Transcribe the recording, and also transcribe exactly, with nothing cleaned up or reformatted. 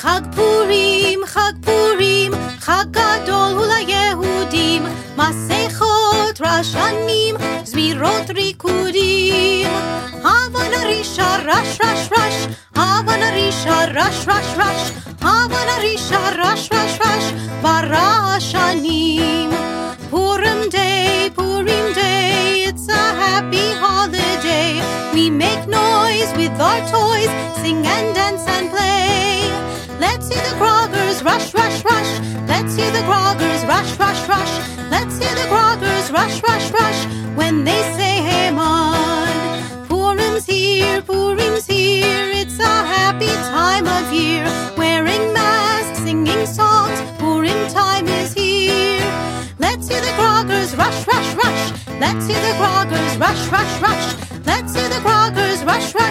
חג פורים, חג פורים, חג גדול הוא ליהודים, מסכות רשנים, זמירות ריקודים. הבה נרישה רש רש רש, הבה נרישה רש רש רש, הבה נרישה רש רש רש, ברשנים. Purim Day, Purim Day, it's a happy holiday. We make noise with our toys, sing and dance and play. Let's hear the groggers rush, rush, rush. Let's hear the groggers rush, rush, rush. Let's hear the groggers rush, rush, rush, when they say Haman. Purim's here, Purim's here, it's a happy time of year. Wearing masks, singing songs, Purim time is here. Let's hear the groggers rush, rush, rush. Let's hear the groggers rush, rush, rush. Let's hear the groggers rush, rush.